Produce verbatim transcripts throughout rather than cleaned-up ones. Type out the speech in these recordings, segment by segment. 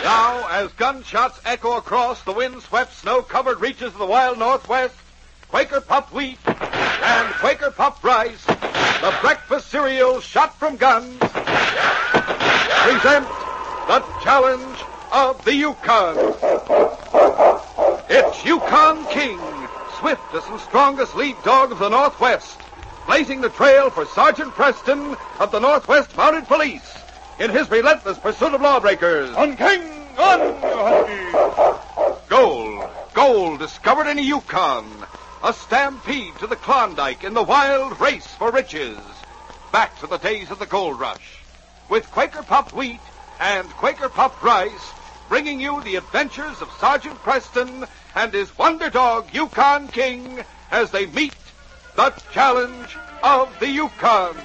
Now, as gunshots echo across the wind-swept, snow-covered reaches of the wild Northwest, Quaker Puffed Wheat and Quaker Puffed Rice, the breakfast cereal shot from guns, present the challenge of the Yukon. It's Yukon King, swiftest and strongest lead dog of the Northwest, blazing the trail for Sergeant Preston of the Northwest Mounted Police in his relentless pursuit of lawbreakers. On King, on! Gold, gold discovered in the Yukon. A stampede to the Klondike in the wild race for riches. Back to the days of the gold rush. With Quaker Puffed Wheat and Quaker Puffed Rice, bringing you the adventures of Sergeant Preston and his wonder dog, Yukon King, as they meet the challenge of the Yukon.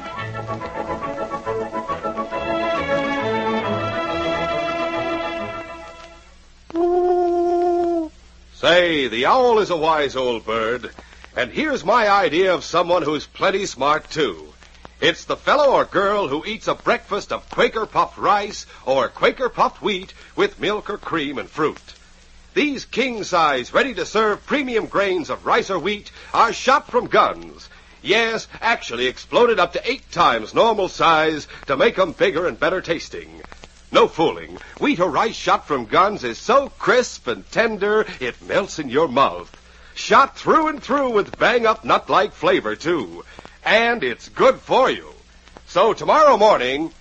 Say, the owl is a wise old bird, and here's my idea of someone who's plenty smart, too. It's the fellow or girl who eats a breakfast of Quaker Puffed Rice or Quaker Puffed Wheat with milk or cream and fruit. These king-size, ready-to-serve premium grains of rice or wheat are shot from guns. Yes, actually exploded up to eight times normal size to make 'em bigger and better tasting. No fooling. Wheat or rice shot from guns is so crisp and tender, it melts in your mouth. Shot through and through with bang-up nut-like flavor, too. And it's good for you. So tomorrow morning,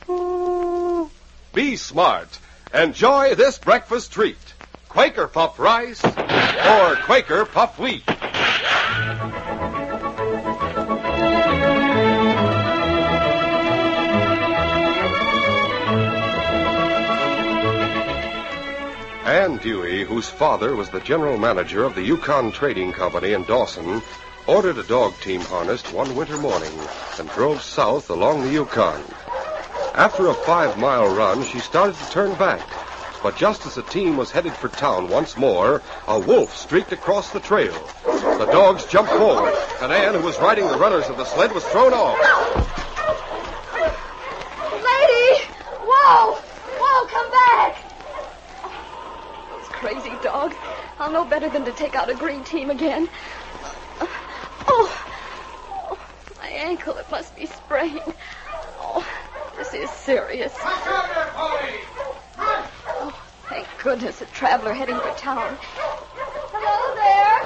be smart. Enjoy this breakfast treat. Quaker Puffed Rice or Quaker Puffed Wheat. Ann Dewey, whose father was the general manager of the Yukon Trading Company in Dawson, ordered a dog team harnessed one winter morning and drove south along the Yukon. After a five-mile run, she started to turn back. But just as the team was headed for town once more, a wolf streaked across the trail. The dogs jumped forward, and Ann, who was riding the runners of the sled, was thrown off. Lady! Whoa! Whoa, come back! Crazy dog. I'll know better than to take out a green team again. Uh, oh. oh, my ankle, it must be sprained. Oh, this is serious. Oh, thank goodness, a traveler heading for town. Hello there.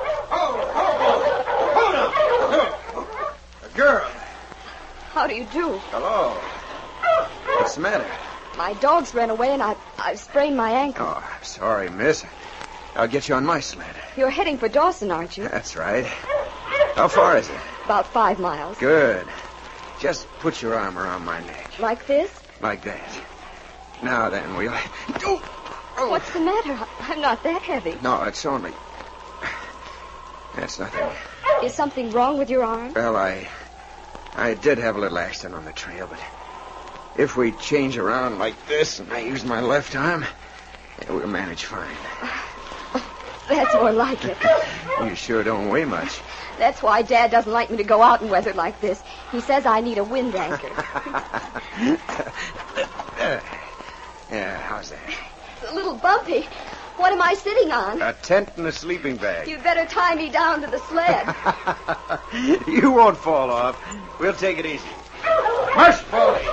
Oh, oh, oh. A girl. How do you do? Hello. What's the matter? My dogs ran away and I, I've sprained my ankle. Oh, I'm sorry, miss. I'll get you on my sled. You're heading for Dawson, aren't you? That's right. How far is it? About five miles. Good. Just put your arm around my neck. Like this? Like that. Now then, we'll... Oh, oh. What's the matter? I'm not that heavy. No, it's only... That's nothing. Is something wrong with your arm? Well, I... I did have a little accident on the trail, but... If we change around like this and I use my left arm, we'll manage fine. That's more like it. You sure don't weigh much. That's why Dad doesn't like me to go out in weather like this. He says I need a wind anchor. Yeah, how's that? It's a little bumpy. What am I sitting on? A tent and a sleeping bag. You'd better tie me down to the sled. You won't fall off. We'll take it easy. March, Polly!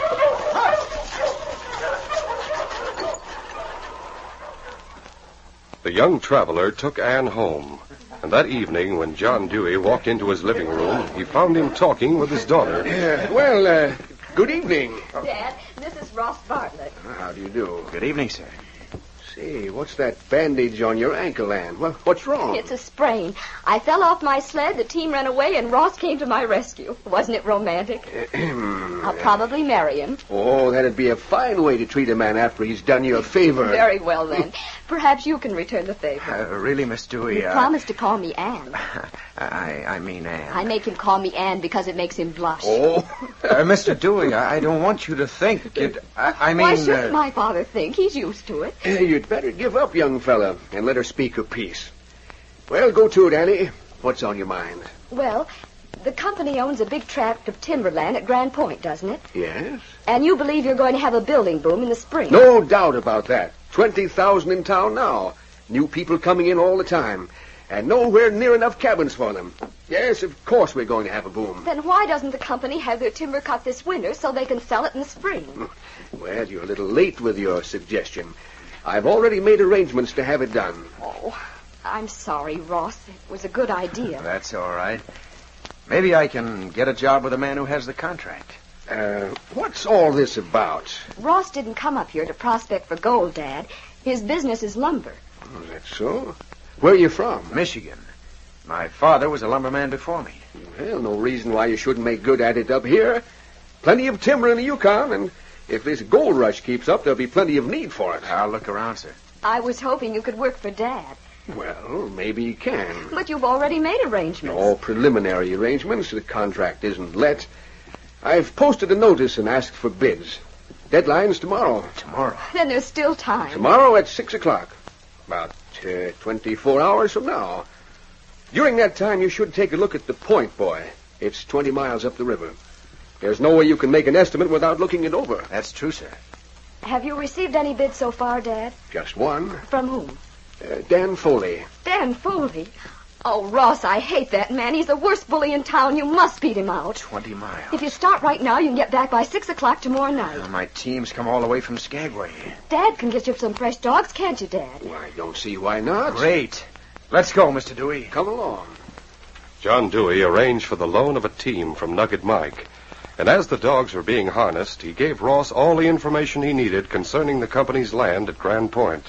The young traveler took Ann home, and that evening when John Dewey walked into his living room, he found him talking with his daughter. Uh, well, uh, good evening. Dad, this is Ross Bartlett. How do you do? Good evening, sir. Say, what's that bandage on your ankle, Ann? Well, what's wrong? It's a sprain. I fell off my sled, the team ran away, and Ross came to my rescue. Wasn't it romantic? I'll probably marry him. Oh, that'd be a fine way to treat a man after he's done you a favor. Very well, then. Perhaps you can return the favor. Uh, really, Miss Dewey, You uh... promised to call me Ann. I, I mean Ann. I make him call me Ann because it makes him blush. Oh. uh, Mister Dewey, I, I don't want you to think it... I, I mean... Why shouldn't uh... my father think? He's used to it. Uh, you'd better give up, young fella, and let her speak her piece. Well, go to it, Annie. What's on your mind? Well, The company owns a big tract of timberland at Grand Point, doesn't it? Yes? And you believe you're going to have a building boom in the spring? No doubt about that. twenty thousand in town now. New people coming in all the time. And nowhere near enough cabins for them. Yes, of course we're going to have a boom. Then why doesn't the company have their timber cut this winter so they can sell it in the spring? Well, you're a little late with your suggestion. I've already made arrangements to have it done. Oh, I'm sorry, Ross. It was a good idea. That's all right. Maybe I can get a job with a man who has the contract. Uh, what's all this about? Ross didn't come up here to prospect for gold, Dad. His business is lumber. Oh, that's so? Where are you from? Michigan. My father was a lumberman before me. Well, no reason why you shouldn't make good at it up here. Plenty of timber in the Yukon, and if this gold rush keeps up, there'll be plenty of need for it. I'll look around, sir. I was hoping you could work for Dad. Well, maybe you can. But you've already made arrangements. All preliminary arrangements. The contract isn't let. I've posted a notice and asked for bids. Deadline's tomorrow. Tomorrow? Then there's still time. Tomorrow at six o'clock. About uh, twenty-four hours from now. During that time, you should take a look at the point, boy. It's twenty miles up the river. There's no way you can make an estimate without looking it over. That's true, sir. Have you received any bids so far, Dad? Just one. From whom? Uh, Dan Foley. Dan Foley? Oh, Ross, I hate that man. He's the worst bully in town. You must beat him out. Twenty miles. If you start right now, you can get back by six o'clock tomorrow night. Well, my team's come all the way from Skagway. Dad can get you some fresh dogs, can't you, Dad? Well, I don't see why not. Great. Let's go, Mister Dewey. Come along. John Dewey arranged for the loan of a team from Nugget Mike. And as the dogs were being harnessed, he gave Ross all the information he needed concerning the company's land at Grand Point.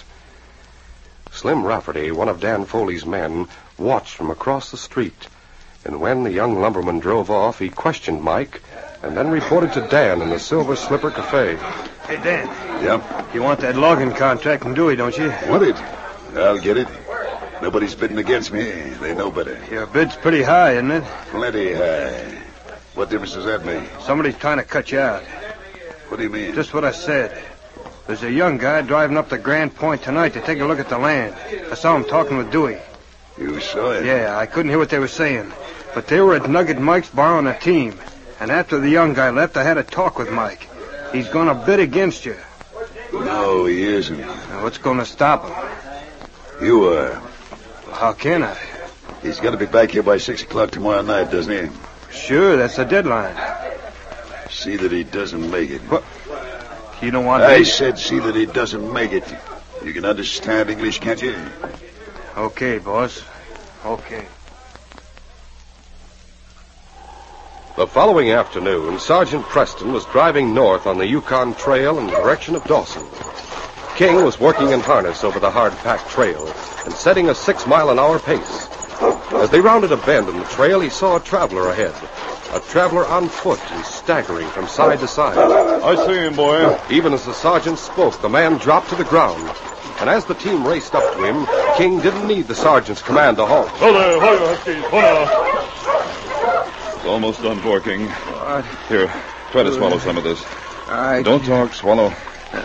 Slim Rafferty, one of Dan Foley's men, watched from across the street. And when the young lumberman drove off, he questioned Mike and then reported to Dan in the Silver Slipper Cafe. Hey, Dan. Yep. You want that logging contract from Dewey, don't you? Want it? I'll get it. Nobody's bidding against me. They know better. Your bid's pretty high, isn't it? Plenty high. What difference does that make? Somebody's trying to cut you out. What do you mean? Just what I said. There's a young guy driving up to Grand Point tonight to take a look at the land. I saw him talking with Dewey. You saw it? Yeah, I couldn't hear what they were saying. But they were at Nugget Mike's borrowing a team. And after the young guy left, I had a talk with Mike. He's going to bid against you. No, he isn't. Now, what's going to stop him? You are. Well, how can I? He's got to be back here by six o'clock tomorrow night, doesn't he? Sure, that's the deadline. See that he doesn't make it. What? You don't want I to... said see that he doesn't make it. You can understand English, can't you? Okay, boss. Okay. The following afternoon, Sergeant Preston was driving north on the Yukon Trail in the direction of Dawson. King was working in harness over the hard-packed trail and setting a six-mile-an-hour pace. As they rounded a bend in the trail, he saw a traveler ahead. A traveler on foot and staggering from side to side. I see him, boy. Even as the sergeant spoke, the man dropped to the ground. And as the team raced up to him, King didn't need the sergeant's command to halt. Hold there, hold there, Huskies. Hold on. It's almost done for, King. What? Here, try to swallow some of this. I... Don't talk, swallow.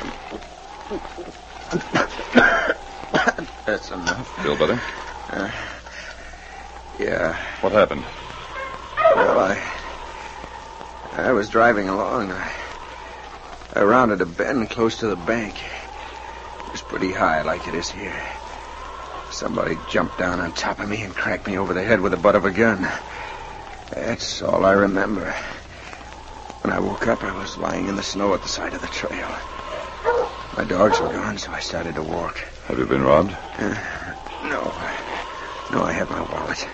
That's enough. Feel better? Uh, yeah. What happened? Well, I... I was driving along. I, I rounded a bend close to the bank. It was pretty high, like it is here. Somebody jumped down on top of me and cracked me over the head with the butt of a gun. That's all I remember. When I woke up, I was lying in the snow at the side of the trail. My dogs were gone, so I started to walk. Have you been robbed? Uh, no. No, I have my wallet.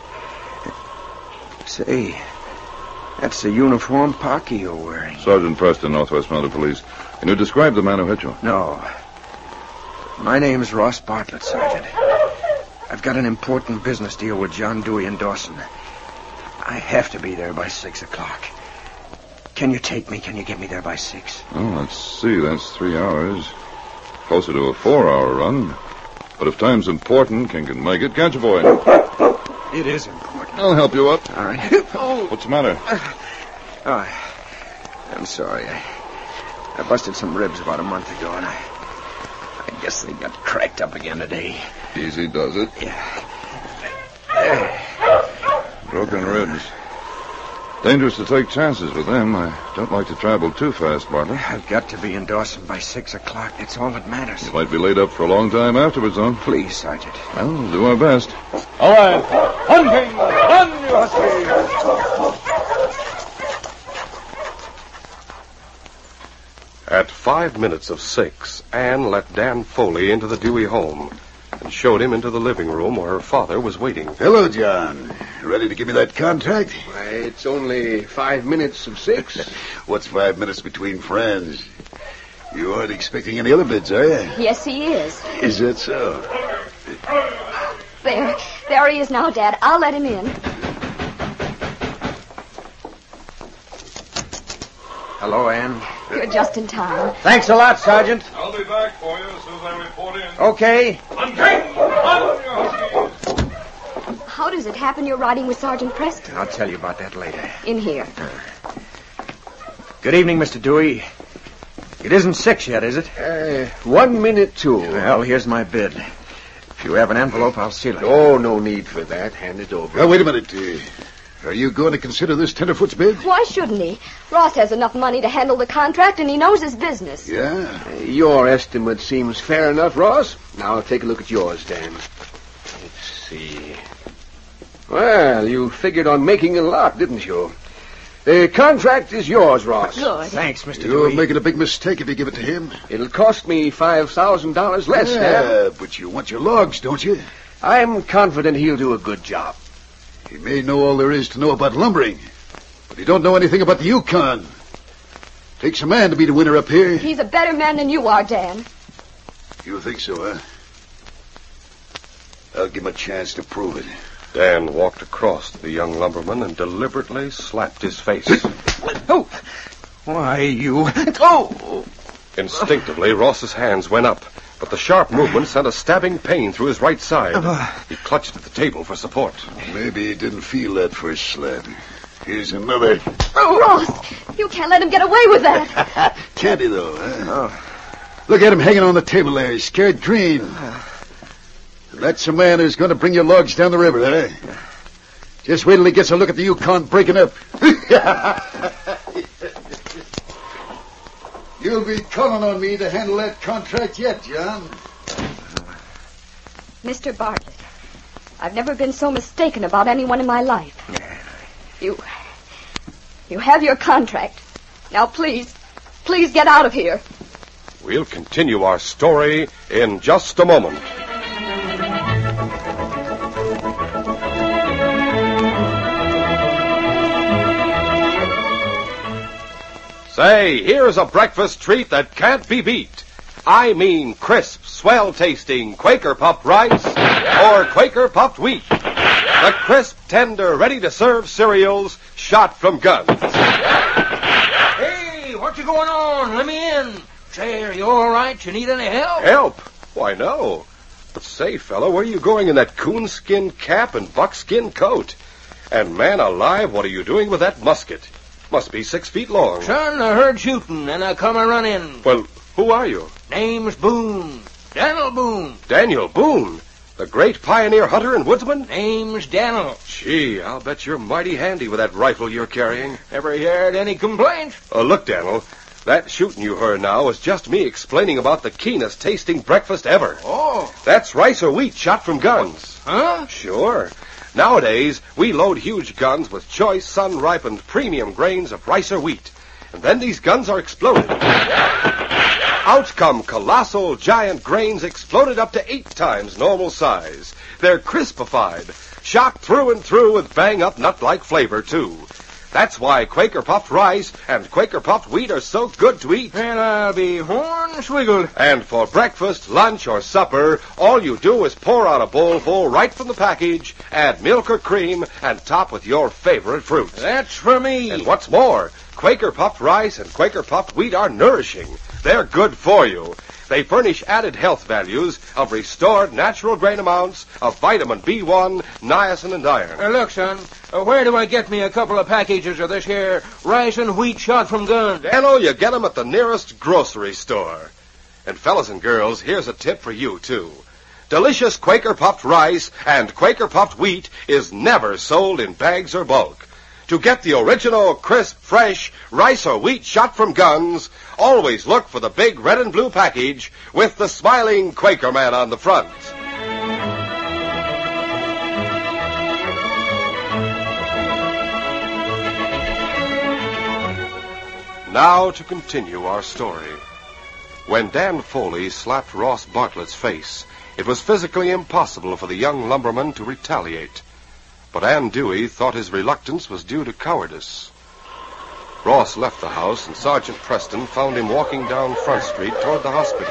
Say, that's the uniform Pocky you're wearing. Sergeant Preston, Northwest Mounted Police. Can you describe the man who hit you? No. My name's Ross Bartlett, Sergeant. I've got an important business deal with John Dewey in Dawson. I have to be there by six o'clock. Can you take me? Can you get me there by six? Oh, let's see. That's three hours. Closer to a four-hour run. But if time's important, King can make it. Can't you, boy? It is important. I'll help you up. All right. Oh. What's the matter? Oh, I'm sorry. I, I busted some ribs about a month ago, and I, I guess they got cracked up again today. Easy does it. Yeah. Broken ribs. Dangerous to take chances with them. I don't like to travel too fast, Bartlett. I've got to be in Dawson by six o'clock. That's all that matters. You might be laid up for a long time afterwards, though. Please, Sergeant. Well, we'll do our best. All right. Hunting! Run, you huskies! At five minutes of six, Anne let Dan Foley into the Dewey home and showed him into the living room where her father was waiting. Hello, John. Ready to give me that contract? Why, it's only five minutes of six. What's five minutes between friends? You aren't expecting any other bids, are you? Yes, he is. Is that so? There. There he is now, Dad. I'll let him in. Hello, Ann. You're just in time. Thanks a lot, Sergeant. I'll be back for you as soon as I report in. Okay. How does it happen you're riding with Sergeant Preston? I'll tell you about that later. In here. Good evening, Mister Dewey. It isn't six yet, is it? Uh, one minute, two. Well, here's my bid. If you have an envelope, I'll seal it. Oh, no need for that. Hand it over. Now, wait a minute. Uh, are you going to consider this tenderfoot's bid? Why shouldn't he? Ross has enough money to handle the contract, and he knows his business. Yeah? Uh, your estimate seems fair enough, Ross. Now, take a look at yours, Dan. Let's see. Well, you figured on making a lot, didn't you? The contract is yours, Ross. Good. Thanks, Mister You're Dewey. making a big mistake if you give it to him. It'll cost me five thousand dollars less, Dan. Yeah, but you want your logs, don't you? I'm confident he'll do a good job. He may know all there is to know about lumbering, but he don't know anything about the Yukon. Takes a man to be the winner up here. He's a better man than you are, Dan. You think so, huh? I'll give him a chance to prove it. Dan walked across to the young lumberman and deliberately slapped his face. Oh! Why, you... Oh! Instinctively, Ross's hands went up, but the sharp movement sent a stabbing pain through his right side. He clutched at the table for support. Maybe he didn't feel that first slap. Here's another. Oh, Ross, you can't let him get away with that. Can't he, though, huh? Oh. Look at him hanging on the table there, scared green. That's a man who's going to bring your logs down the river, eh? Just wait till he gets a look at the Yukon breaking up. You'll be calling on me to handle that contract yet, John. Mister Bartlett, I've never been so mistaken about anyone in my life. You... You have your contract. Now, please, please get out of here. We'll continue our story in just a moment. Say, here's a breakfast treat that can't be beat. I mean crisp, swell-tasting Quaker puffed rice or Quaker puffed wheat. The crisp, tender, ready-to-serve cereals shot from guns. Hey, what you going on? Let me in. Say, are you all right? You need any help? Help? Why, no. But say, fella, where are you going in that coonskin cap and buckskin coat? And man alive, what are you doing with that musket? Must be six feet long. Son, I heard shooting, and I come a running. Well, who are you? Name's Boone. Daniel Boone. Daniel Boone, the great pioneer hunter and woodsman? Name's Daniel. Gee, I'll bet you're mighty handy with that rifle you're carrying. Ever heard any complaints? Oh, look, Daniel, that shooting you heard now was just me explaining about the keenest tasting breakfast ever. Oh. That's rice or wheat shot from guns. Huh? Sure. Nowadays, we load huge guns with choice, sun-ripened premium grains of rice or wheat. And then these guns are exploded. Out come colossal, giant grains exploded up to eight times normal size. They're crispified, shot through and through with bang-up nut-like flavor, too. That's why Quaker puffed rice and Quaker puffed wheat are so good to eat. And I'll be horn-swiggled. And for breakfast, lunch, or supper, all you do is pour out a bowlful right from the package, add milk or cream, and top with your favorite fruit. That's for me. And what's more, Quaker puffed rice and Quaker puffed wheat are nourishing. They're good for you. They furnish added health values of restored natural grain amounts of vitamin B one, niacin, and iron. Uh, look, son, uh, where do I get me a couple of packages of this here rice and wheat shot from guns? Daniel, you get 'em at the nearest grocery store. And fellas and girls, here's a tip for you, too. Delicious Quaker puffed rice and Quaker puffed wheat is never sold in bags or bulk. To get the original, crisp, fresh rice or wheat shot from guns, always look for the big red and blue package with the smiling Quaker man on the front. Now to continue our story. When Dan Foley slapped Ross Bartlett's face, it was physically impossible for the young lumberman to retaliate. But Ann Dewey thought his reluctance was due to cowardice. Ross left the house, and Sergeant Preston found him walking down Front Street toward the hospital.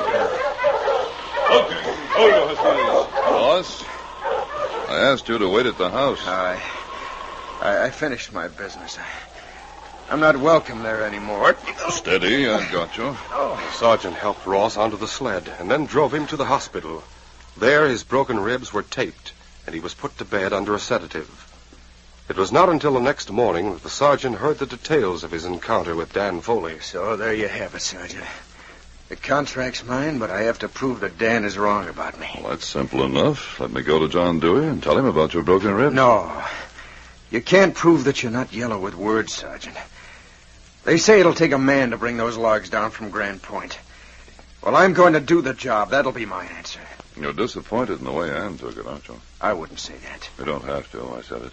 Okay. Oh, Ross, I asked you to wait at the house. I, I, I finished my business. I, I'm not welcome there anymore. Steady, I got you. Oh. The sergeant helped Ross onto the sled and then drove him to the hospital. There, his broken ribs were taped, and he was put to bed under a sedative. It was not until the next morning that the sergeant heard the details of his encounter with Dan Foley. So there you have it, Sergeant. The contract's mine, but I have to prove that Dan is wrong about me. Well, that's simple enough. Let me go to John Dewey and tell him about your broken rib. No. You can't prove that you're not yellow with words, Sergeant. They say it'll take a man to bring those logs down from Grand Point. Well, I'm going to do the job. That'll be my answer. You're disappointed in the way Ann took it, aren't you? I wouldn't say that. You don't have to. I said it.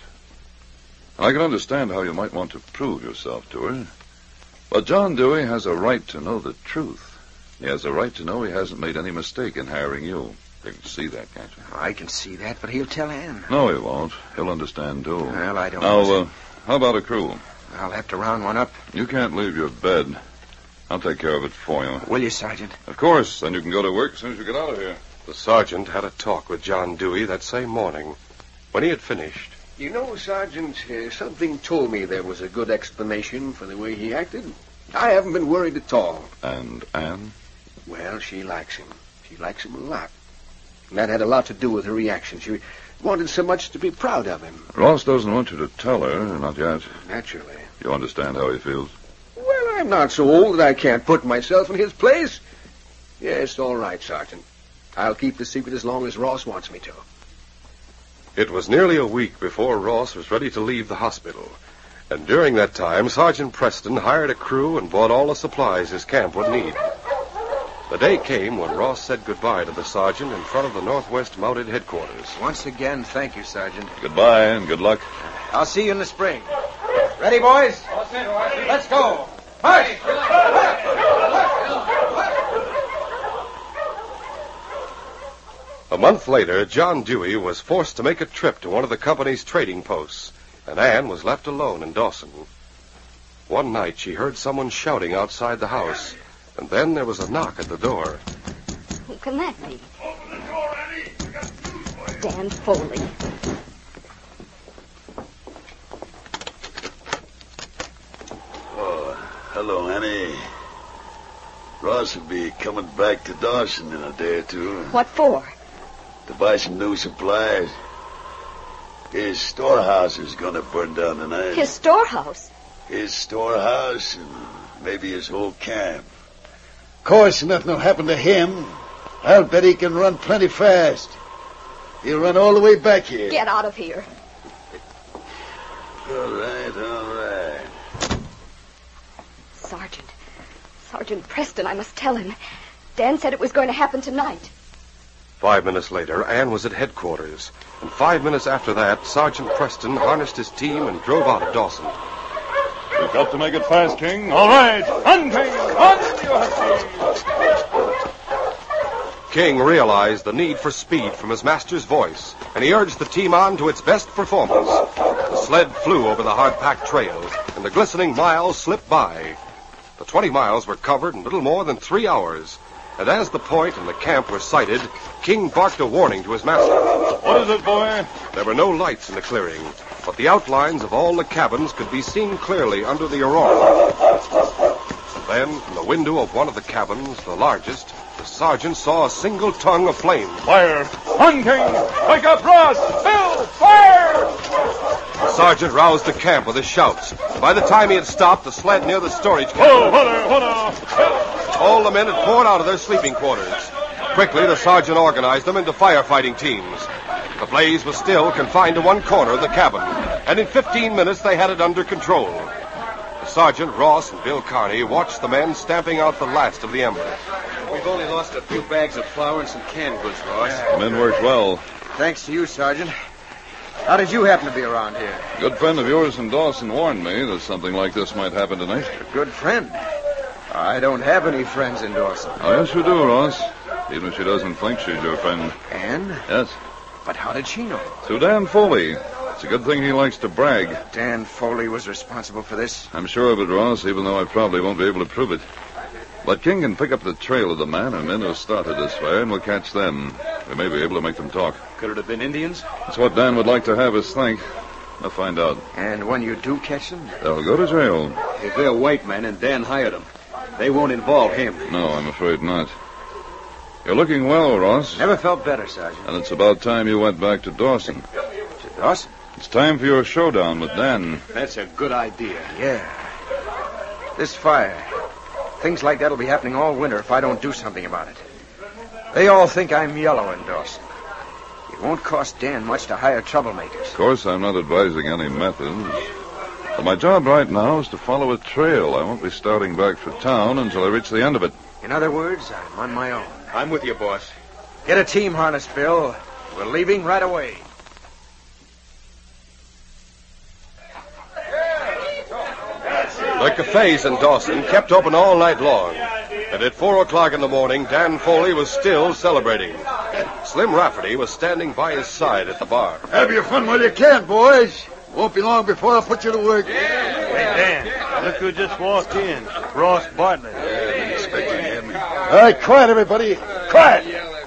I can understand how you might want to prove yourself to her. But John Dewey has a right to know the truth. He has a right to know he hasn't made any mistake in hiring you. You can see that, can't you? I can see that, but he'll tell Ann. No, he won't. He'll understand, too. Well, I don't Now, know. uh, how about a crew? I'll have to round one up. You can't leave your bed. I'll take care of it for you. Will you, Sergeant? Of course. Then you can go to work as soon as you get out of here. The sergeant had a talk with John Dewey that same morning. When he had finished... You know, Sergeant, uh, something told me there was a good explanation for the way he acted. I haven't been worried at all. And Ann? Well, she likes him. She likes him a lot. And that had a lot to do with her reaction. She wanted so much to be proud of him. Ross doesn't want you to tell her, not yet. Naturally. You understand how he feels? Well, I'm not so old that I can't put myself in his place. Yes, all right, Sergeant. I'll keep the secret as long as Ross wants me to. It was nearly a week before Ross was ready to leave the hospital. And during that time, Sergeant Preston hired a crew and bought all the supplies his camp would need. The day came when Ross said goodbye to the sergeant in front of the Northwest Mounted Headquarters. Once again, thank you, Sergeant. Goodbye and good luck. I'll see you in the spring. Ready, boys? Let's go. March! A month later, John Dewey was forced to make a trip to one of the company's trading posts, and Ann was left alone in Dawson. One night, she heard someone shouting outside the house, and then there was a knock at the door. Who can that be? Dan Foley. Oh, hello, Annie. Ross will be coming back to Dawson in a day or two. What for? To buy some new supplies. His storehouse is going to burn down tonight. His storehouse? His storehouse and maybe his whole camp. Of course, nothing will happen to him. I'll bet he can run plenty fast. He'll run all the way back here. Get out of here. All right, all right. Sergeant. Sergeant Preston, I must tell him. Dan said it was going to happen tonight. Five minutes later, Ann was at headquarters. And five minutes after that, Sergeant Preston harnessed his team and drove out of Dawson. You've got to make it fast, King. All right. Run, King. Run, you huskies. King realized the need for speed from his master's voice, and he urged the team on to its best performance. The sled flew over the hard-packed trails, and the glistening miles slipped by. The twenty miles were covered in little more than three hours. And as the point and the camp were sighted, King barked a warning to his master. What is it, boy? There were no lights in the clearing, but the outlines of all the cabins could be seen clearly under the aurora. Then, from the window of one of the cabins, the largest, the sergeant saw a single tongue of flame. Fire! Run, King! Wake up, Ross! Bill! Fire! The sergeant roused the camp with his shouts. By the time he had stopped the sled near the storage cabin, Oh, Hunter! Hunter! all the men had poured out of their sleeping quarters. Quickly, the sergeant organized them into firefighting teams. The blaze was still confined to one corner of the cabin, and in fifteen minutes they had it under control. The sergeant, Ross, and Bill Carney watched the men stamping out the last of the embers. We've only lost a few bags of flour and some canned goods, Ross. The men worked well. Thanks to you, Sergeant. How did you happen to be around here? A good friend of yours from Dawson warned me that something like this might happen tonight. A good friend? I don't have any friends in Dawson. Oh, yes, you do, Ross. Even if she doesn't think she's your friend. Ann? Yes. But how did she know? Through Dan Foley. It's a good thing he likes to brag. Dan Foley was responsible for this? I'm sure of it, Ross, even though I probably won't be able to prove it. But King can pick up the trail of the man or men who started this fire, and we'll catch them. We may be able to make them talk. Could it have been Indians? That's what Dan would like to have us think. We'll find out. And when you do catch them? They'll go to jail. If they're white men and Dan hired them, they won't involve him. No, I'm afraid not. You're looking well, Ross. Never felt better, Sergeant. And it's about time you went back to Dawson. To Dawson? It's time for your showdown with Dan. That's a good idea. Yeah. This fire. Things like that'll be happening all winter if I don't do something about it. They all think I'm yellow in Dawson. It won't cost Dan much to hire troublemakers. Of course, I'm not advising any methods. But my job right now is to follow a trail. I won't be starting back for town until I reach the end of it. In other words, I'm on my own. I'm with you, boss. Get a team harness, Bill. We're leaving right away. The cafes in Dawson kept open all night long. And at four o'clock in the morning, Dan Foley was still celebrating. Slim Rafferty was standing by his side at the bar. Have your fun while you can, boys. Won't be long before I'll put you to work. Hey, Dan, look who just walked in. Ross Bartlett. Yeah, expecting him. All right, quiet, everybody. Quiet.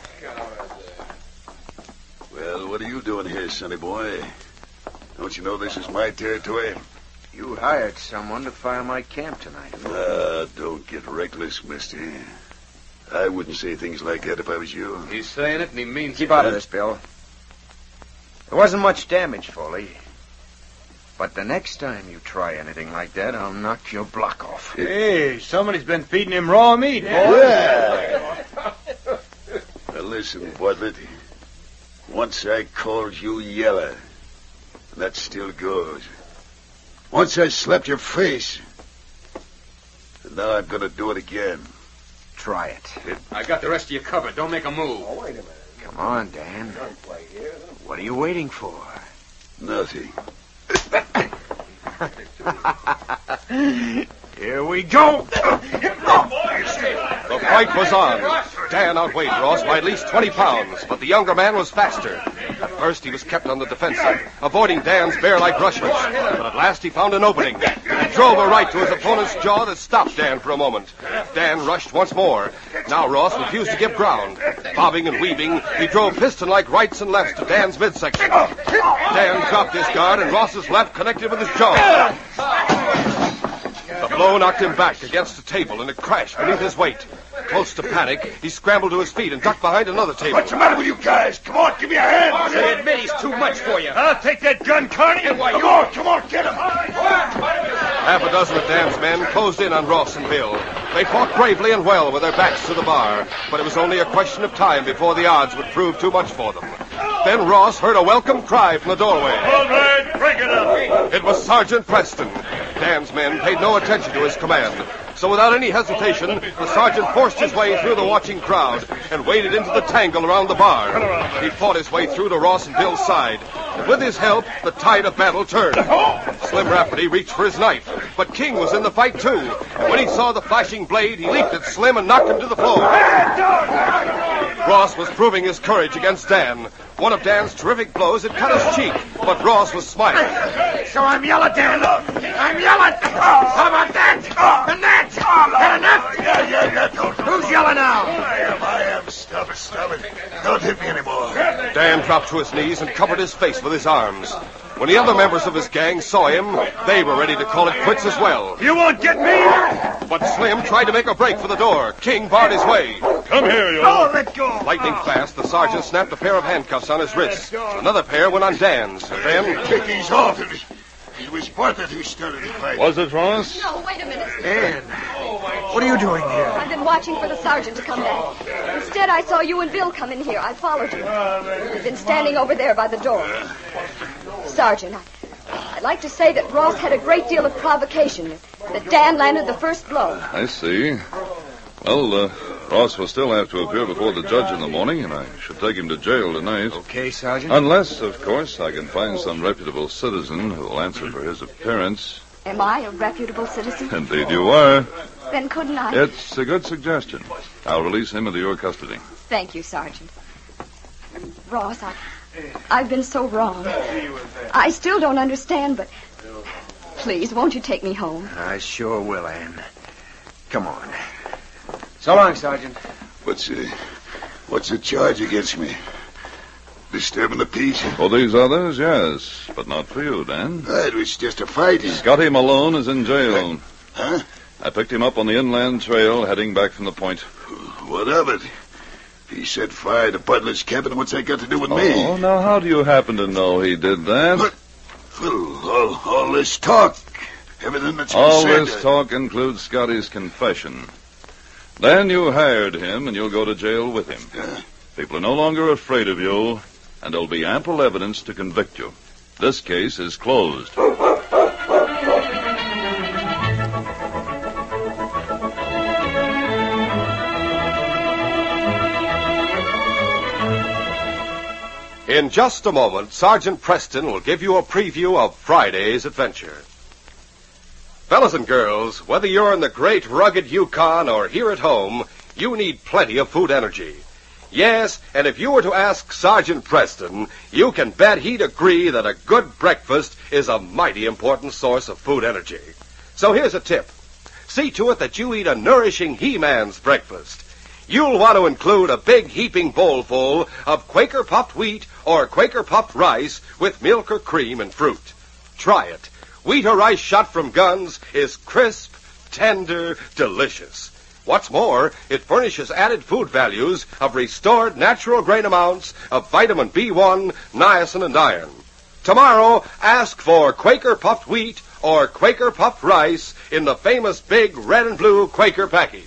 Well, what are you doing here, sonny boy? Don't you know this is my territory? You hired someone to fire my camp tonight. Ah, don't get reckless, mister. I wouldn't say things like that if I was you. He's saying it and he means Keep it. out of this, Bill. There wasn't much damage, Foley. But the next time you try anything like that, I'll knock your block off. Hey, somebody's been feeding him raw meat, boy. Yeah. Now listen, Bartlett. Once I called you yellow, and that still goes. Once I slapped your face, and now I'm going to do it again. Try it. I got the rest of you covered. Don't make a move. Oh, wait a minute. Come on, Dan. What are you waiting for? Nothing. Here we go. The fight was on. Dan outweighed Ross by at least twenty pounds, but the younger man was faster. At first, he was kept on the defensive, avoiding Dan's bear-like rushes. But at last, he found an opening. He drove a right to his opponent's jaw that stopped Dan for a moment. Dan rushed once more. Now Ross refused to give ground. Bobbing and weaving, he drove piston-like rights and lefts to Dan's midsection. Dan dropped his guard, and Ross's left connected with his jaw. The blow knocked him back against the table, and it crashed beneath his weight. Close to panic, he scrambled to his feet and ducked behind another table. What's the matter with you guys? Come on, give me a hand. I admit he's too much for you. I'll take that gun, Carney. Come on, come on, get him. Half a dozen of Dan's men closed in on Ross and Bill. They fought bravely and well with their backs to the bar, but it was only a question of time before the odds would prove too much for them. Then Ross heard a welcome cry from the doorway. All right, break it up. It was Sergeant Preston. Dan's men paid no attention to his command. So without any hesitation, the sergeant forced his way through the watching crowd and waded into the tangle around the bar. He fought his way through to Ross and Bill's side. And with his help, the tide of battle turned. Slim Rafferty reached for his knife, but King was in the fight too. And when he saw the flashing blade, he leaped at Slim and knocked him to the floor. Ross was proving his courage against Dan. One of Dan's terrific blows had cut his cheek, but Ross was smiling. So I'm yellow, Dan. I'm yellow. How about that? And that? Had enough? Yeah, yeah, yeah, don't. Who's yellow now? I am, I am. Stop it, stop it. Don't hit me anymore. Dan dropped to his knees and covered his face with his arms. When the other members of his gang saw him, they were ready to call it quits as well. You won't get me. But Slim tried to make a break for the door. King barred his way. Come here, you. Oh, let go. Lightning fast, the sergeant snapped a pair of handcuffs on his wrists. Another pair went on Dan's. Then, Take these off. It was, it was Bartlett who started the fight. Was it, Ross? No, wait a minute. Dan, what are you doing here? I've been watching for the sergeant to come back. Instead, I saw you and Bill come in here. I followed you. You've been standing over there by the door. Sergeant, I, I'd I'd like to say that Ross had a great deal of provocation, that Dan landed the first blow. I see. Well, uh, Ross will still have to appear before the judge in the morning, and I should take him to jail tonight. Okay, Sergeant? Unless, of course, I can find some reputable citizen who will answer for his appearance. Am I a reputable citizen? Indeed you are. Then couldn't I? It's a good suggestion. I'll release him into your custody. Thank you, Sergeant. Ross, I, I've been so wrong. I still don't understand, but please, won't you take me home? I sure will, Ann. Come on. So long, Sergeant. What's, uh, what's the charge against me? Disturbing the peace? For these others, yes. But not for you, Dan. Uh, it was just a fight. Scotty Malone is in jail. Huh? I picked him up on the inland trail heading back from the point. What of it? He set fire to Butler's cabin. What's that got to do with oh, me? Oh, now how do you happen to know he did that? But, well, all, all this talk, everything that's been all said... this uh, talk includes Scotty's confession. Then you hired him, and you'll go to jail with him. Uh, People are no longer afraid of you, and there'll be ample evidence to convict you. This case is closed. In just a moment, Sergeant Preston will give you a preview of Friday's adventure. Fellas and girls, whether you're in the great rugged Yukon or here at home, you need plenty of food energy. Yes, and if you were to ask Sergeant Preston, you can bet he'd agree that a good breakfast is a mighty important source of food energy. So here's a tip. See to it that you eat a nourishing He-Man's breakfast. You'll want to include a big heaping bowl full of Quaker puffed wheat or Quaker puffed rice with milk or cream and fruit. Try it. Wheat or rice shot from guns is crisp, tender, delicious. What's more, it furnishes added food values of restored natural grain amounts of vitamin B one, niacin, and iron. Tomorrow, ask for Quaker puffed wheat or Quaker puffed rice in the famous big red and blue Quaker package.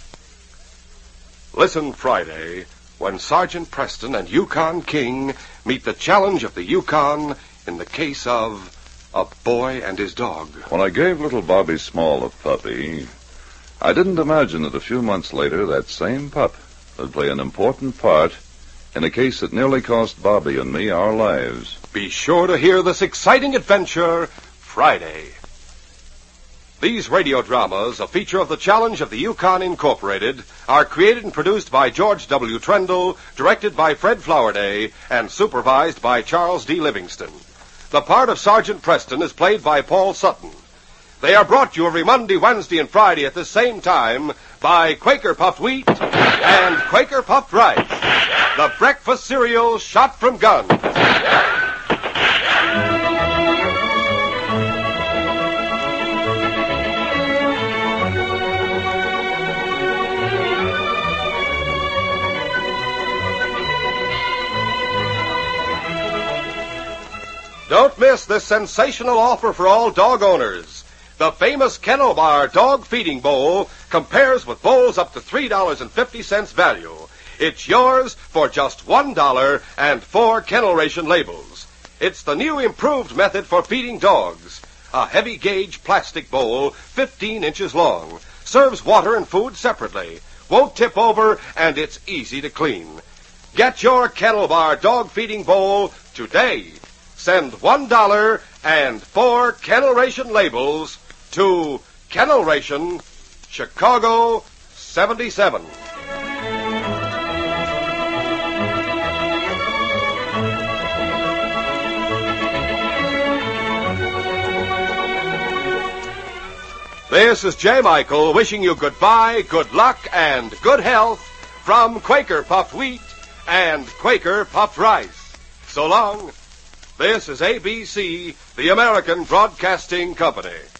Listen Friday when Sergeant Preston and Yukon King meet the challenge of the Yukon in the case of a boy and his dog. When I gave little Bobby Small a puppy, I didn't imagine that a few months later that same pup would play an important part in a case that nearly cost Bobby and me our lives. Be sure to hear this exciting adventure Friday. These radio dramas, a feature of the Challenge of the Yukon Incorporated, are created and produced by George W. Trendle, directed by Fred Flowerday, and supervised by Charles D. Livingston. The part of Sergeant Preston is played by Paul Sutton. They are brought to you every Monday, Wednesday, and Friday at the same time by Quaker Puffed Wheat and Quaker Puffed Rice, the breakfast cereal shot from guns. Don't miss this sensational offer for all dog owners. The famous Kennel Bar Dog Feeding Bowl compares with bowls up to three dollars and fifty cents value. It's yours for just one dollar and four kennel ration labels. It's the new improved method for feeding dogs. A heavy gauge plastic bowl, fifteen inches long, serves water and food separately, won't tip over, and it's easy to clean. Get your Kennel Bar Dog Feeding Bowl today. Send one dollar and four kennel ration labels to Kennel Ration, Chicago seventy-seven. This is J. Michael wishing you goodbye, good luck, and good health from Quaker Puffed Wheat and Quaker Puffed Rice. So long. This is A B C, the American Broadcasting Company.